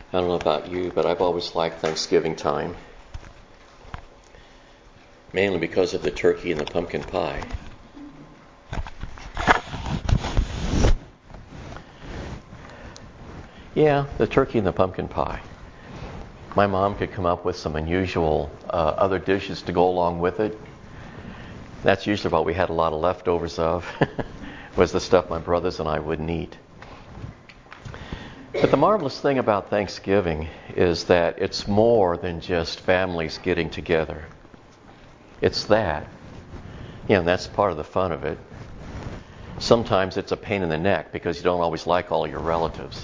I don't know about you, but I've always liked Thanksgiving time. Mainly because of the turkey and the pumpkin pie. Yeah, the turkey and the pumpkin pie. My mom could come up with some unusual other dishes to go along with it. That's usually what we had a lot of leftovers of, was the stuff my brothers and I wouldn't eat. But the marvelous thing about Thanksgiving is that it's more than just families getting together. It's that. And that's part of the fun of it. Sometimes it's a pain in the neck because you don't always like all your relatives.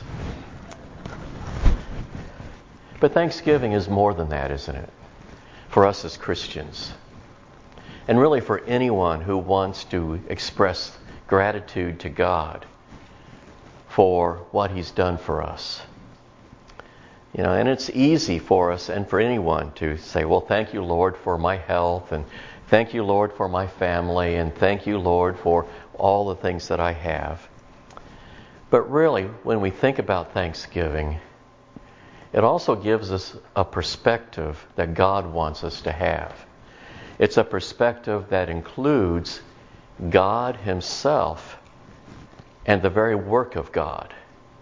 But Thanksgiving is more than that, isn't it? For us as Christians. And really for anyone who wants to express gratitude to God for what He's done for us. And it's easy for us and for anyone to say, well, thank you, Lord, for my health, and thank you, Lord, for my family, and thank you, Lord, for all the things that I have. But really, when we think about Thanksgiving, it also gives us a perspective that God wants us to have. It's a perspective that includes God Himself and the very work of God.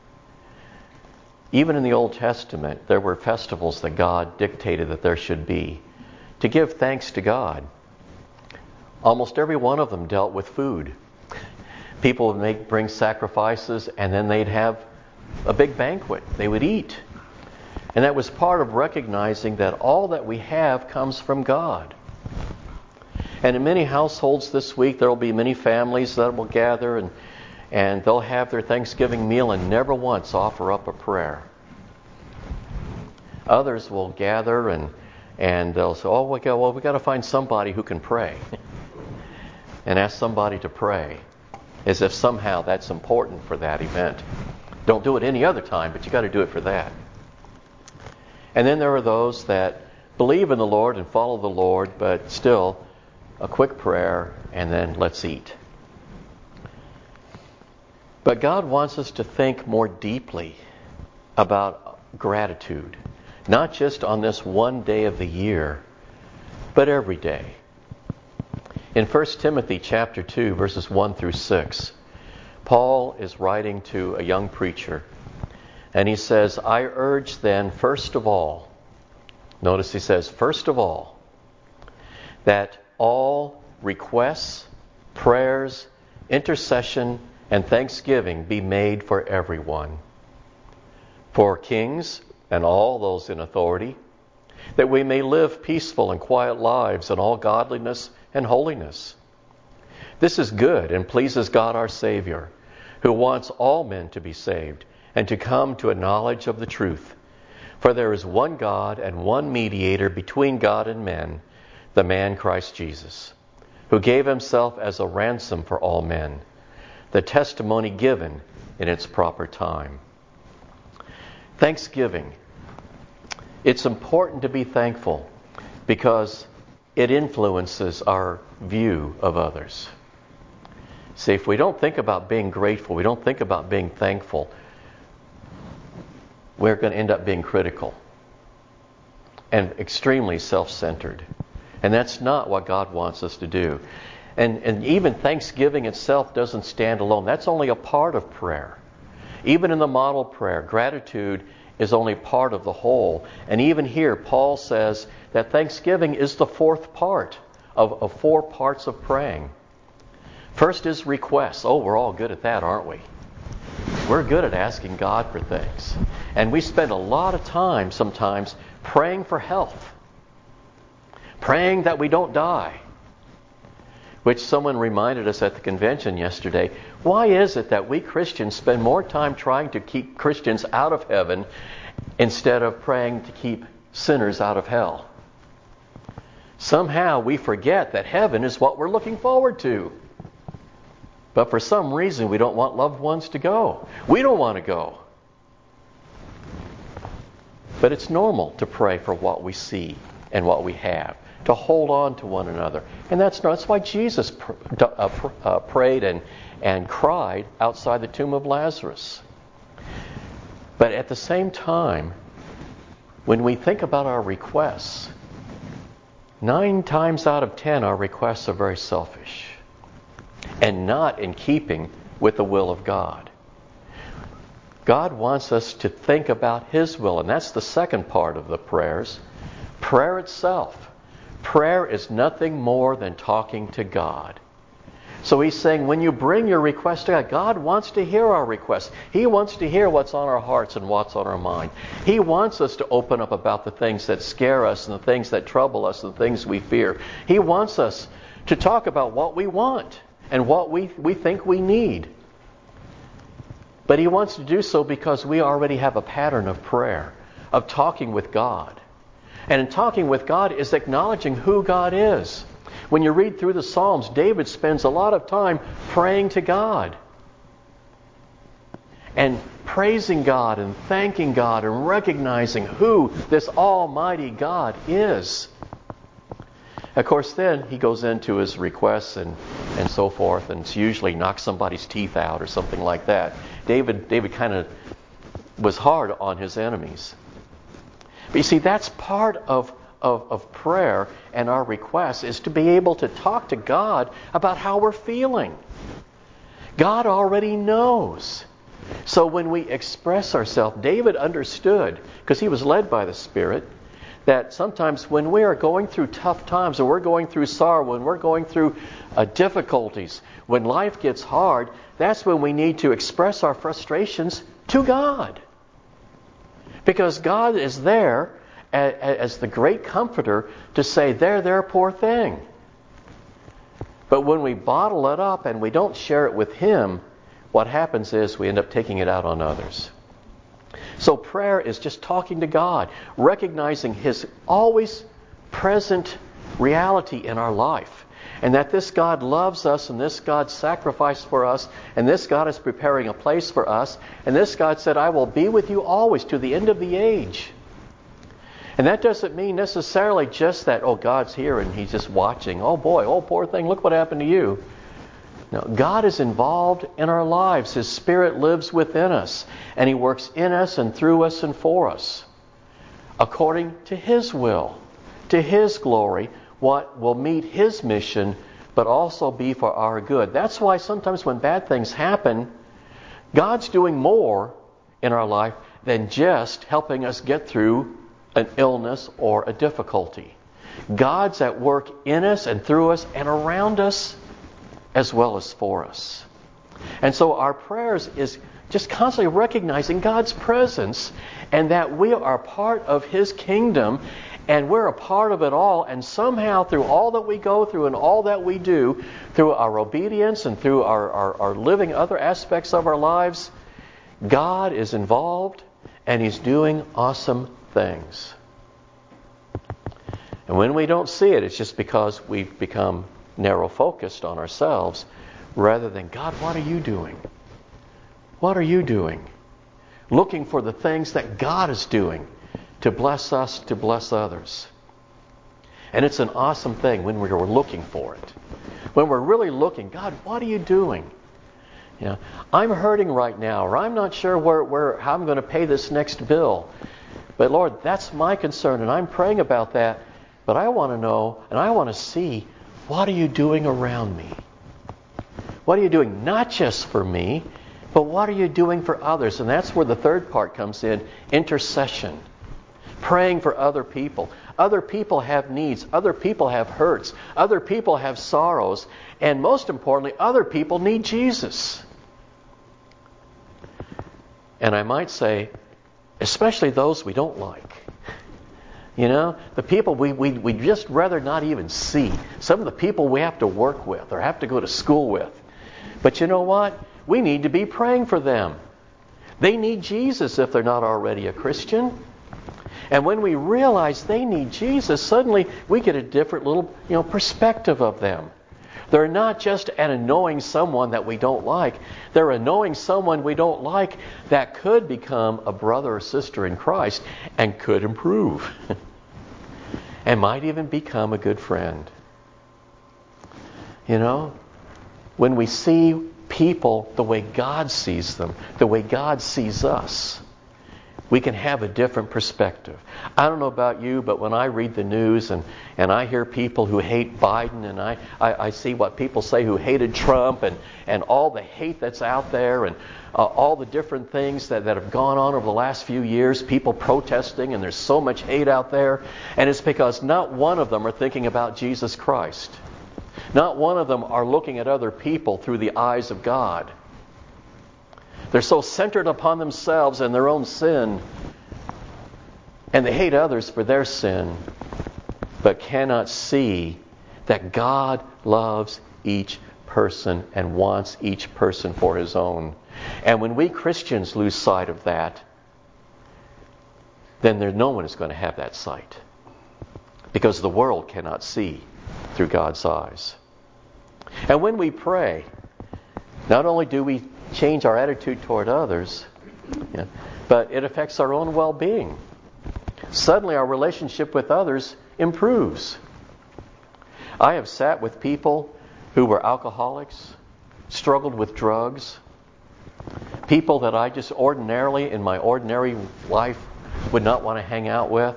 Even in the Old Testament, there were festivals that God dictated that there should be to give thanks to God. Almost every one of them dealt with food. People would bring sacrifices, and then they'd have a big banquet. They would eat. And that was part of recognizing that all that we have comes from God. And in many households this week, there will be many families that will gather and they'll have their Thanksgiving meal and never once offer up a prayer. Others will gather and they'll say, we got to find somebody who can pray. And ask somebody to pray. As if somehow that's important for that event. Don't do it any other time, but you got to do it for that. And then there are those that believe in the Lord and follow the Lord, but still a quick prayer and then let's eat. But God wants us to think more deeply about gratitude, not just on this one day of the year, but every day. In 1 Timothy chapter 2, verses 1 through 6, Paul is writing to a young preacher, and he says, I urge then, first of all, notice he says, first of all, that all requests, prayers, intercession, and thanksgiving be made for everyone, for kings and all those in authority, that we may live peaceful and quiet lives in all godliness and holiness. This is good and pleases God our Savior, who wants all men to be saved and to come to a knowledge of the truth. For there is one God and one mediator between God and men, the man Christ Jesus, who gave Himself as a ransom for all men, the testimony given in its proper time. Thanksgiving. It's important to be thankful because it influences our view of others. See, if we don't think about being grateful, we don't think about being thankful, we're going to end up being critical and extremely self-centered. And that's not what God wants us to do. And even Thanksgiving itself doesn't stand alone. That's only a part of prayer. Even in the model prayer, gratitude is only part of the whole. And even here, Paul says that Thanksgiving is the fourth part of 4 parts of praying. First is requests. Oh, we're all good at that, aren't we? We're good at asking God for things. And we spend a lot of time sometimes praying for health. Praying that we don't die. Which someone reminded us at the convention yesterday. Why is it that we Christians spend more time trying to keep Christians out of heaven instead of praying to keep sinners out of hell? Somehow we forget that heaven is what we're looking forward to. But for some reason we don't want loved ones to go. We don't want to go. But it's normal to pray for what we see and what we have, to hold on to one another. And that's why Jesus prayed and cried outside the tomb of Lazarus. But at the same time, when we think about our requests, 9 times out of 10 our requests are very selfish and not in keeping with the will of God. God wants us to think about His will, and that's the second part of the prayers. Prayer itself. Prayer is nothing more than talking to God. So He's saying when you bring your request to God, God wants to hear our requests. He wants to hear what's on our hearts and what's on our mind. He wants us to open up about the things that scare us and the things that trouble us and the things we fear. He wants us to talk about what we want and what we think we need. But He wants to do so because we already have a pattern of prayer, of talking with God. And in talking with God is acknowledging who God is. When you read through the Psalms, David spends a lot of time praying to God and praising God and thanking God and recognizing who this Almighty God is. Of course, then he goes into his requests and so forth, and it's usually knock somebody's teeth out or something like that. David kind of was hard on his enemies. But you see, that's part of prayer and our requests, is to be able to talk to God about how we're feeling. God already knows. So when we express ourselves, David understood, because he was led by the Spirit, that sometimes when we are going through tough times, or we're going through sorrow, when we're going through difficulties, when life gets hard, that's when we need to express our frustrations to God. Because God is there as the great comforter to say, there, poor thing. But when we bottle it up and we don't share it with Him, what happens is we end up taking it out on others. So prayer is just talking to God, recognizing His always present reality in our life. And that this God loves us, and this God sacrificed for us, and this God is preparing a place for us, and this God said, I will be with you always to the end of the age. And that doesn't mean necessarily just that, oh, God's here and He's just watching. Oh boy, oh poor thing, look what happened to you. No, God is involved in our lives. His Spirit lives within us, and He works in us and through us and for us, according to His will, to His glory, what will meet His mission, but also be for our good. That's why sometimes when bad things happen, God's doing more in our life than just helping us get through an illness or a difficulty. God's at work in us and through us and around us as well as for us. And so our prayers is just constantly recognizing God's presence and that we are part of His kingdom and we're a part of it all. And somehow through all that we go through and all that we do, through our obedience and through our living other aspects of our lives, God is involved and He's doing awesome things. And when we don't see it, it's just because we've become narrow-focused on ourselves rather than, God, what are you doing? What are you doing? Looking for the things that God is doing to bless us, to bless others. And it's an awesome thing when we're looking for it. When we're really looking, God, what are you doing? You know, I'm hurting right now, or I'm not sure how I'm going to pay this next bill. But Lord, that's my concern, and I'm praying about that. But I want to know, and I want to see, what are you doing around me? What are you doing not just for me, but what are you doing for others? And that's where the third part comes in, intercession. Praying for other people. Other people have needs. Other people have hurts. Other people have sorrows. And most importantly, other people need Jesus. And I might say, especially those we don't like. You know, the people we just rather not even see. Some of the people we have to work with or have to go to school with. But you know what? We need to be praying for them. They need Jesus if they're not already a Christian. And when we realize they need Jesus, suddenly we get a different little, perspective of them. They're not just an annoying someone that we don't like. They're annoying someone we don't like that could become a brother or sister in Christ and could improve. And might even become a good friend. You know, when we see people the way God sees them, the way God sees us, we can have a different perspective. I don't know about you, but when I read the news and I hear people who hate Biden, and I see what people say who hated Trump, and all the hate that's out there, and all the different things that have gone on over the last few years, people protesting, and there's so much hate out there, and it's because not one of them are thinking about Jesus Christ. Not one of them are looking at other people through the eyes of God. They're so centered upon themselves and their own sin, and they hate others for their sin, but cannot see that God loves each person and wants each person for His own. And when we Christians lose sight of that, then no one is going to have that sight, because the world cannot see through God's eyes. And when we pray, not only do we change our attitude toward others, but it affects our own well-being. Suddenly our relationship with others improves. I have sat with people who were alcoholics, struggled with drugs, people that I just ordinarily, in my ordinary life, would not want to hang out with,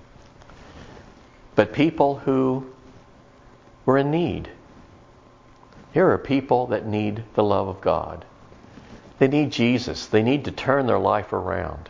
but people who were in need. Here are people that need the love of God. They need Jesus. They need to turn their life around.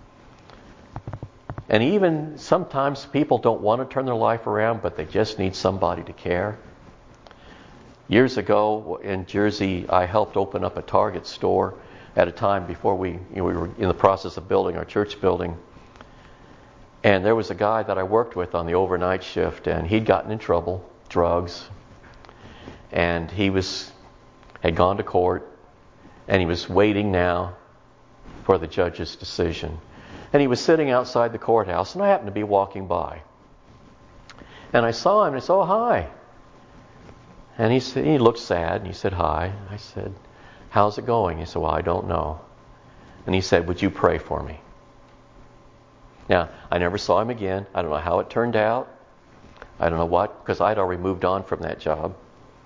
And even sometimes people don't want to turn their life around, but they just need somebody to care. Years ago in Jersey, I helped open up a Target store at a time before we were in the process of building our church building. And there was a guy that I worked with on the overnight shift, and he'd gotten in trouble, drugs, and he had gone to court, and he was waiting now for the judge's decision. And he was sitting outside the courthouse, and I happened to be walking by. And I saw him, and I said, "Oh, hi." And he looked sad, and he said, "Hi." I said, "How's it going?" He said, "Well, I don't know." And he said, "Would you pray for me?" Now, I never saw him again. I don't know how it turned out. I don't know what, because I'd already moved on from that job.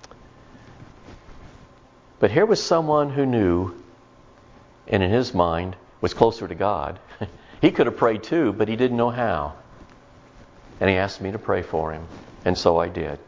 But here was someone who knew, and in his mind, was closer to God. He could have prayed too, but he didn't know how. And he asked me to pray for him, and so I did.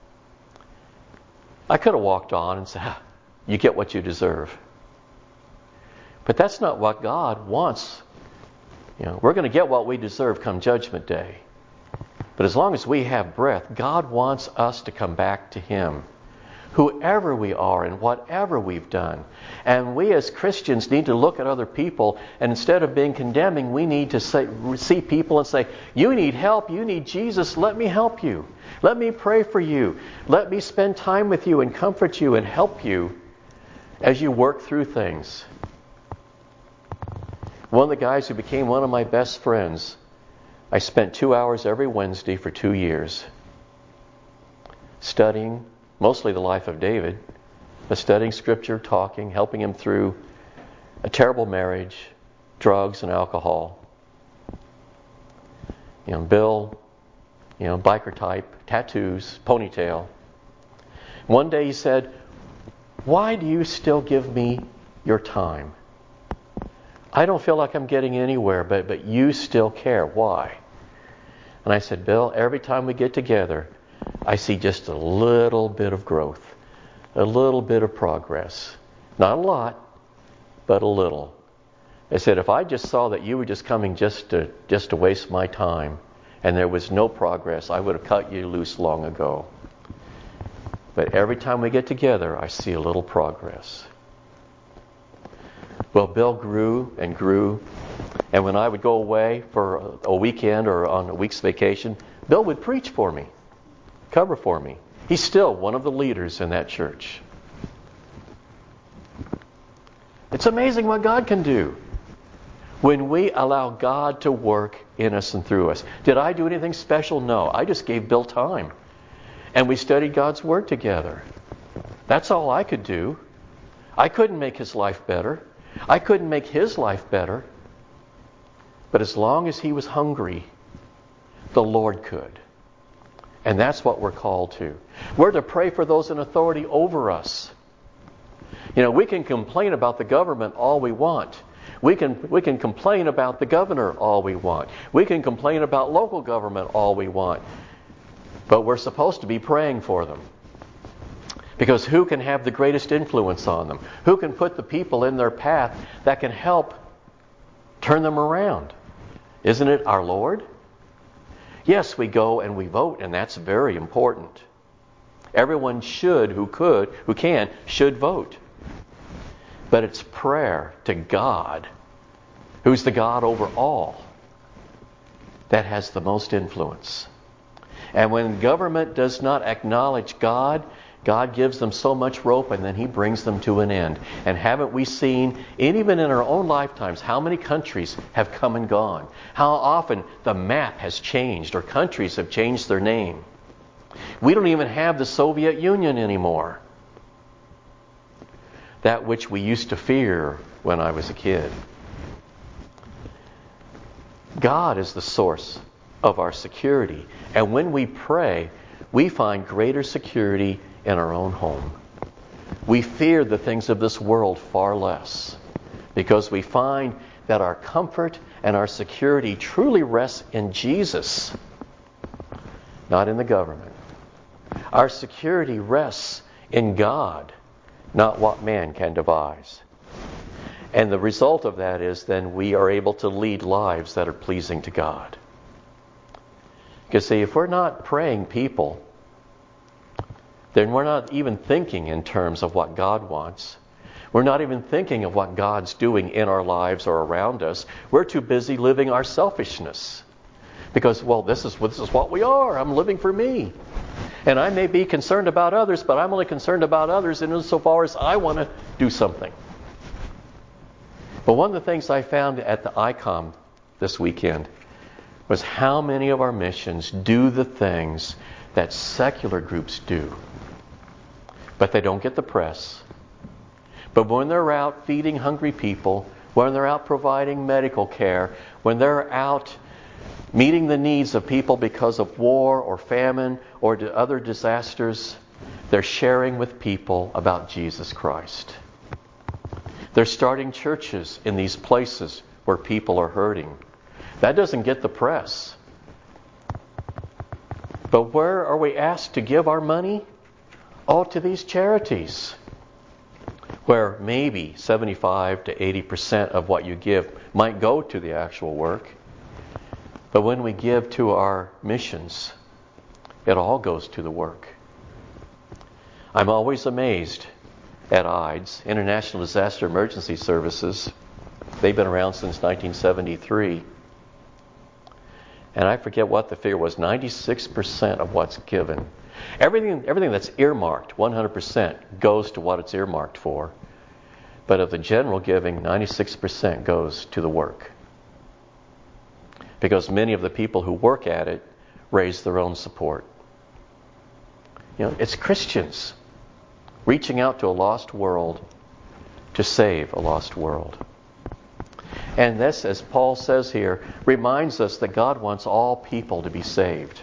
I could have walked on and said, "You get what you deserve." But that's not what God wants. We're going to get what we deserve come Judgment Day. But as long as we have breath, God wants us to come back to Him, whoever we are and whatever we've done. And we as Christians need to look at other people, and instead of being condemning, we need to see people and say, "You need help, you need Jesus, let me help you. Let me pray for you. Let me spend time with you and comfort you and help you as you work through things." One of the guys who became one of my best friends, I spent 2 hours every Wednesday for 2 years studying mostly the life of David, but studying Scripture, talking, helping him through a terrible marriage, drugs and alcohol. Bill, biker type, tattoos, ponytail. One day he said, "Why do you still give me your time? I don't feel like I'm getting anywhere, but you still care. Why?" And I said, "Bill, every time we get together, I see just a little bit of growth, a little bit of progress. Not a lot, but a little." I said, "If I just saw that you were just coming just to waste my time, and there was no progress, I would have cut you loose long ago. But every time we get together, I see a little progress." Well, Bill grew and grew, and when I would go away for a weekend or on a week's vacation, Bill would preach for me, cover for me. He's still one of the leaders in that church. It's amazing what God can do when we allow God to work in us and through us. Did I do anything special? No. I just gave Bill time. And we studied God's Word together. That's all I could do. I couldn't make his life better. I couldn't make his life better. But as long as he was hungry, the Lord could. And that's what we're called to. We're to pray for those in authority over us. We can complain about the government all we want. We can complain about the governor all we want. We can complain about local government all we want. But we're supposed to be praying for them. Because who can have the greatest influence on them? Who can put the people in their path that can help turn them around? Isn't it our Lord? Yes, we go and we vote, and that's very important. Everyone should, who can, should vote. But it's prayer to God, who's the God over all, that has the most influence. And when government does not acknowledge God, God gives them so much rope and then He brings them to an end. And haven't we seen, even in our own lifetimes, how many countries have come and gone? How often the map has changed or countries have changed their name? We don't even have the Soviet Union anymore. That which we used to fear when I was a kid. God is the source of our security. And when we pray, we find greater security in our own home. We fear the things of this world far less because we find that our comfort and our security truly rests in Jesus, not in the government. Our security rests in God, not what man can devise. And the result of that is then we are able to lead lives that are pleasing to God. Because see, if we're not praying people, then we're not even thinking in terms of what God wants. We're not even thinking of what God's doing in our lives or around us. We're too busy living our selfishness. Because, well, this is what we are. I'm living for me. And I may be concerned about others, but I'm only concerned about others insofar as I want to do something. But one of the things I found at the ICOM this weekend was how many of our missions do the things that secular groups do. But they don't get the press. But when they're out feeding hungry people, when they're out providing medical care, when they're out meeting the needs of people because of war or famine or other disasters, they're sharing with people about Jesus Christ. They're starting churches in these places where people are hurting. That doesn't get the press. But where are we asked to give our money? Oh, to these charities, where maybe 75 to 80% of what you give might go to the actual work. But when we give to our missions, it all goes to the work. I'm always amazed at IDES, International Disaster Emergency Services. They've been around since 1973. And I forget what the figure was, 96% of what's given. Everything that's earmarked, 100%, goes to what it's earmarked for. But of the general giving, 96% goes to the work. Because many of the people who work at it raise their own support. It's Christians reaching out to a lost world to save a lost world. And this, as Paul says here, reminds us that God wants all people to be saved.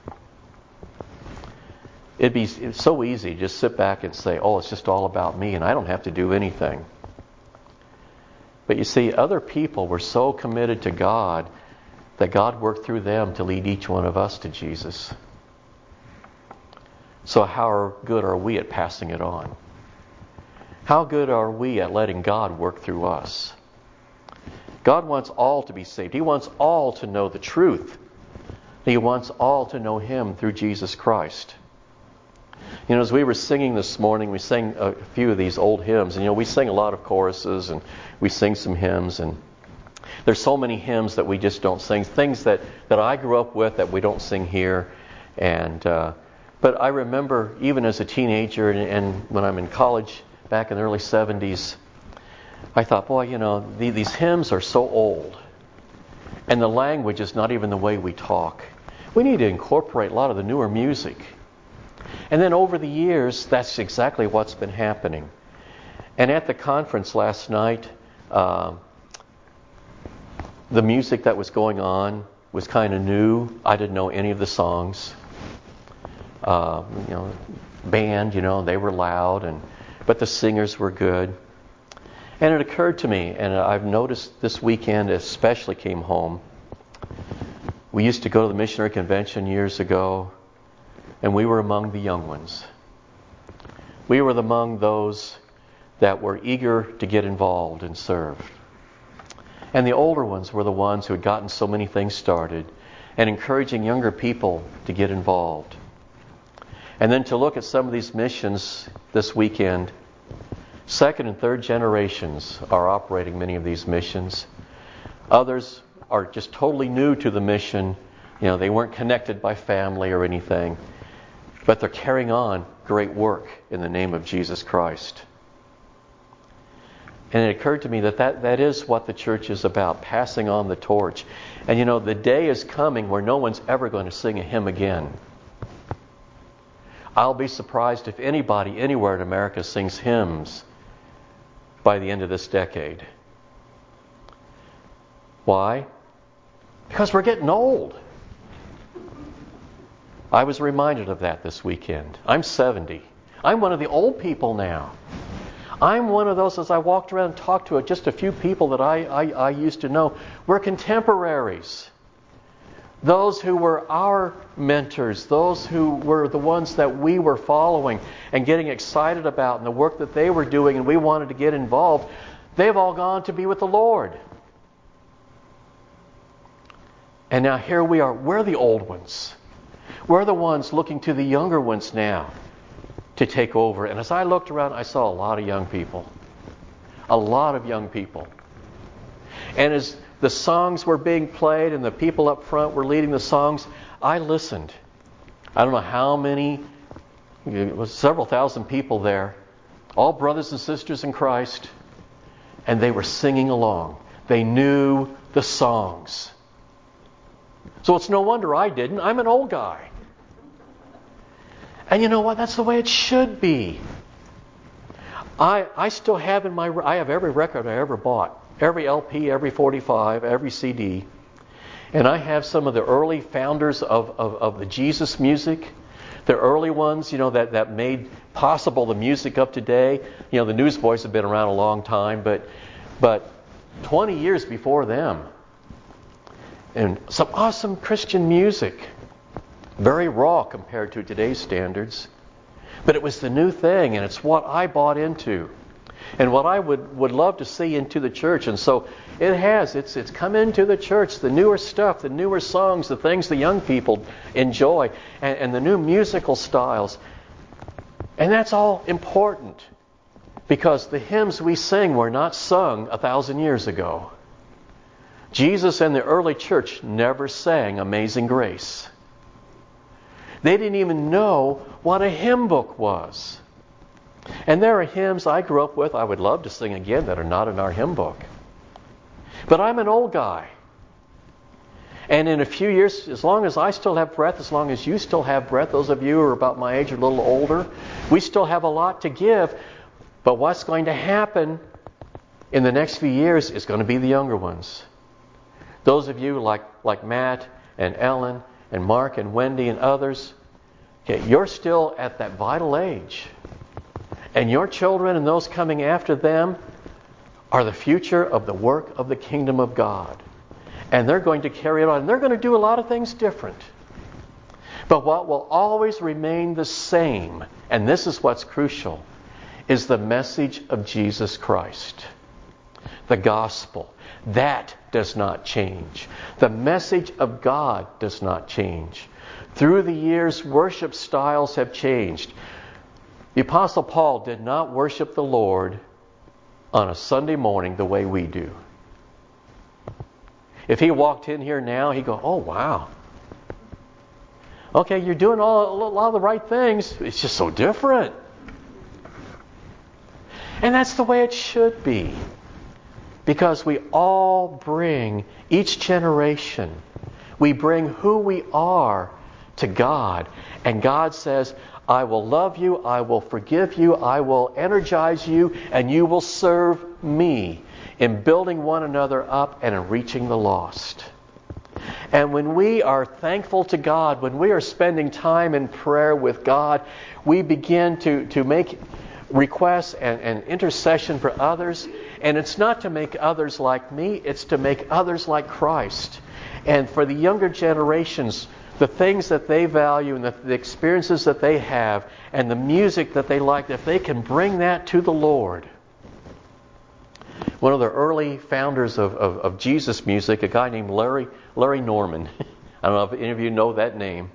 It's so easy to just sit back and say, oh, it's just all about me and I don't have to do anything. But you see, other people were so committed to God that God worked through them to lead each one of us to Jesus. So how good are we at passing it on? How good are we at letting God work through us? God wants all to be saved. He wants all to know the truth. He wants all to know Him through Jesus Christ. As we were singing this morning, we sang a few of these old hymns. And we sing a lot of choruses and we sing some hymns. And there's so many hymns that we just don't sing. Things that I grew up with that we don't sing here. But I remember even as a teenager and when I'm in college back in the early 70s, I thought, boy, these hymns are so old. And the language is not even the way we talk. We need to incorporate a lot of the newer music. And then over the years, that's exactly what's been happening. And at the conference last night, the music that was going on was kind of new. I didn't know any of the songs. Band, they were loud, but the singers were good. And it occurred to me, and I've noticed this weekend especially came home. We used to go to the missionary convention years ago, and we were among the young ones. We were among those that were eager to get involved and serve. And the older ones were the ones who had gotten so many things started and encouraging younger people to get involved. And then to look at some of these missions this weekend, second and third generations are operating many of these missions. Others are just totally new to the mission. They weren't connected by family or anything. But they're carrying on great work in the name of Jesus Christ. And it occurred to me that is what the church is about, passing on the torch. And the day is coming where no one's ever going to sing a hymn again. I'll be surprised if anybody anywhere in America sings hymns by the end of this decade. Why? Because we're getting old. I was reminded of that this weekend. I'm 70. I'm one of the old people now. I'm one of those, as I walked around and talked to just a few people that I used to know, we're contemporaries. Those who were our mentors, those who were the ones that we were following and getting excited about and the work that they were doing and we wanted to get involved, they've all gone to be with the Lord. And now here we are. We're the old ones. We're the ones looking to the younger ones now to take over. And as I looked around, I saw a lot of young people. A lot of young people. And as the songs were being played and the people up front were leading the songs, I listened. I don't know how many, it was several thousand people there, all brothers and sisters in Christ, and they were singing along. They knew the songs. So it's no wonder I didn't. I'm an old guy. And you know what? That's the way it should be. I still have I have every record I ever bought. Every LP, every 45, every CD. And I have some of the early founders of the Jesus music. The early ones, that made possible the music of today. The Newsboys have been around a long time, but 20 years before them. And some awesome Christian music. Very raw compared to today's standards. But it was the new thing, and it's what I bought into. And what I would love to see into the church. And so it has. It's come into the church. The newer stuff, the newer songs, the things the young people enjoy, and the new musical styles. And that's all important. Because the hymns we sing were not sung 1,000 years ago. Jesus and the early church never sang Amazing Grace. They didn't even know what a hymn book was. And there are hymns I grew up with I would love to sing again that are not in our hymn book. But I'm an old guy. And in a few years, as long as I still have breath, as long as you still have breath, those of you who are about my age or a little older, we still have a lot to give. But what's going to happen in the next few years is going to be the younger ones. Those of you like Matt and Ellen and Mark and Wendy and others, you're still at that vital age. And your children and those coming after them are the future of the work of the kingdom of God. And they're going to carry it on. And they're going to do a lot of things different. But what will always remain the same, and this is what's crucial, is the message of Jesus Christ. The gospel. That does not change. The message of God does not change. Through the years, worship styles have changed. The Apostle Paul did not worship the Lord on a Sunday morning the way we do. If he walked in here now, he'd go, oh, wow. Okay, you're doing a lot of the right things. It's just so different. And that's the way it should be. Because we all bring, each generation, we bring who we are to God. And God says, I will love you, I will forgive you, I will energize you, and you will serve me in building one another up and in reaching the lost. And when we are thankful to God, when we are spending time in prayer with God, we begin to make requests and intercession for others. And it's not to make others like me, it's to make others like Christ. And for the younger generations, the things that they value and the experiences that they have and the music that they like, if they can bring that to the Lord. One of the early founders of Jesus music, a guy named Larry Norman. I don't know if any of you know that name.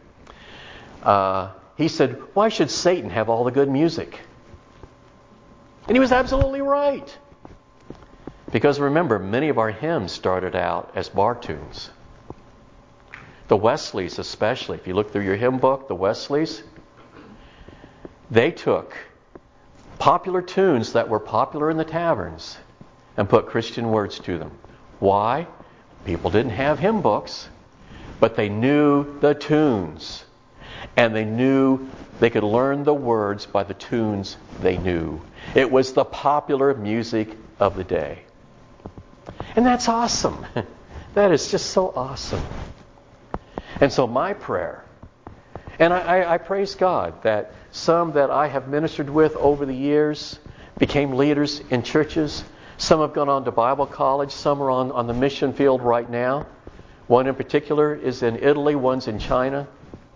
He said, "Why should Satan have all the good music?" And he was absolutely right. Because remember, many of our hymns started out as bar tunes. The Wesleys especially, if you look through your hymn book, the Wesleys, they took popular tunes that were popular in the taverns and put Christian words to them. Why? People didn't have hymn books, but they knew the tunes. And they knew they could learn the words by the tunes they knew. It was the popular music of the day. And that's awesome. That is just so awesome. And so my prayer, and I praise God that some that I have ministered with over the years became leaders in churches. Some have gone on to Bible college. Some are on the mission field right now. One in particular is in Italy. One's in China.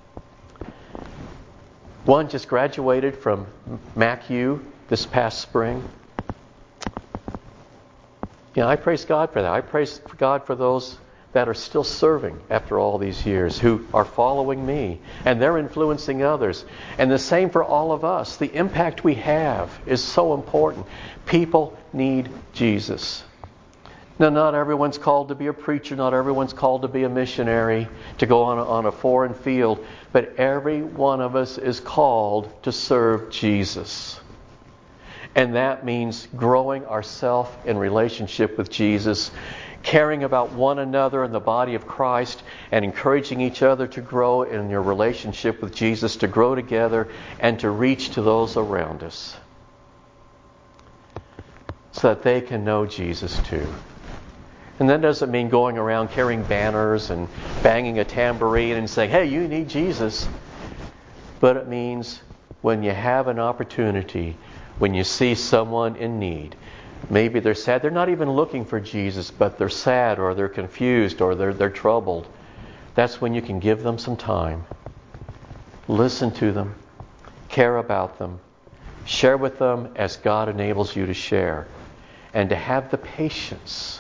One just graduated from MacU this past spring. Yeah, I praise God for that. I praise God for those that are still serving after all these years, who are following me, and they're influencing others. And the same for all of us. The impact we have is so important. People need Jesus. Now, not everyone's called to be a preacher. Not everyone's called to be a missionary, to go on a foreign field. But every one of us is called to serve Jesus. And that means growing ourselves in relationship with Jesus, caring about one another in the body of Christ, and encouraging each other to grow in your relationship with Jesus, to grow together and to reach to those around us so that they can know Jesus too. And that doesn't mean going around carrying banners and banging a tambourine and saying, "Hey, you need Jesus." But it means when you have an opportunity, when you see someone in need, maybe they're sad, they're not even looking for Jesus, but they're sad or they're confused or they're troubled. That's when you can give them some time. Listen to them. Care about them. Share with them as God enables you to share. And to have the patience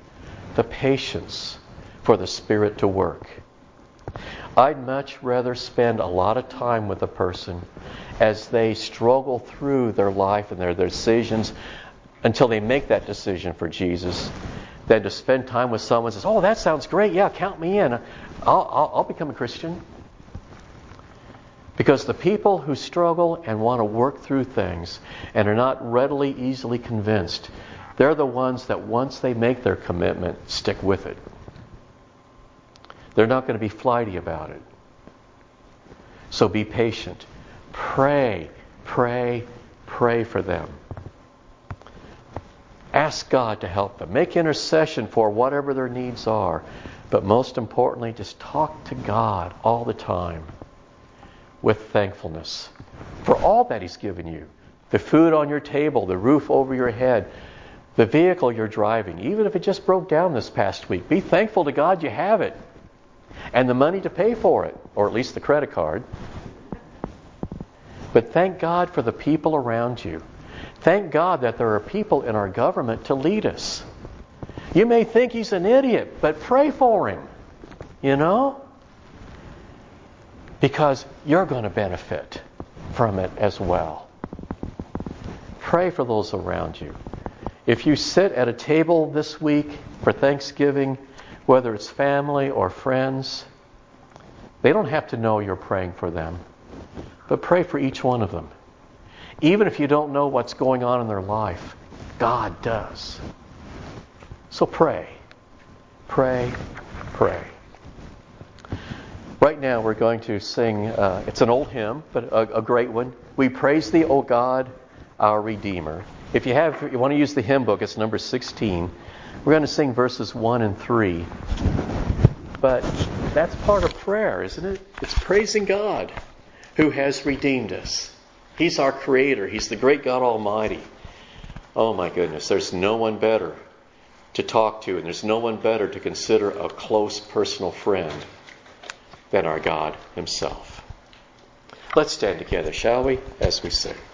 for the Spirit to work. I'd much rather spend a lot of time with a person as they struggle through their life and their decisions until they make that decision for Jesus, than to spend time with someone who says, "Oh, that sounds great. Yeah, count me in. I'll become a Christian." Because the people who struggle and want to work through things and are not readily, easily convinced, they're the ones that once they make their commitment, stick with it. They're not going to be flighty about it. So be patient. Pray for them. Ask God to help them. Make intercession for whatever their needs are. But most importantly, just talk to God all the time with thankfulness for all that He's given you. The food on your table, the roof over your head, the vehicle you're driving, even if it just broke down this past week. Be thankful to God you have it. And the money to pay for it, or at least the credit card. But thank God for the people around you. Thank God that there are people in our government to lead us. You may think he's an idiot, but pray for him. You know? Because you're going to benefit from it as well. Pray for those around you. If you sit at a table this week for Thanksgiving, whether it's family or friends, they don't have to know you're praying for them. But pray for each one of them. Even if you don't know what's going on in their life, God does. So pray. Pray. Right now we're going to sing, it's an old hymn, but a great one. We praise Thee, O God, our Redeemer. If you want to use the hymn book, it's number 16. We're going to sing verses 1 and 3. But that's part of prayer, isn't it? It's praising God who has redeemed us. He's our Creator. He's the great God Almighty. Oh my goodness, there's no one better to talk to, and there's no one better to consider a close personal friend than our God Himself. Let's stand together, shall we, as we sing.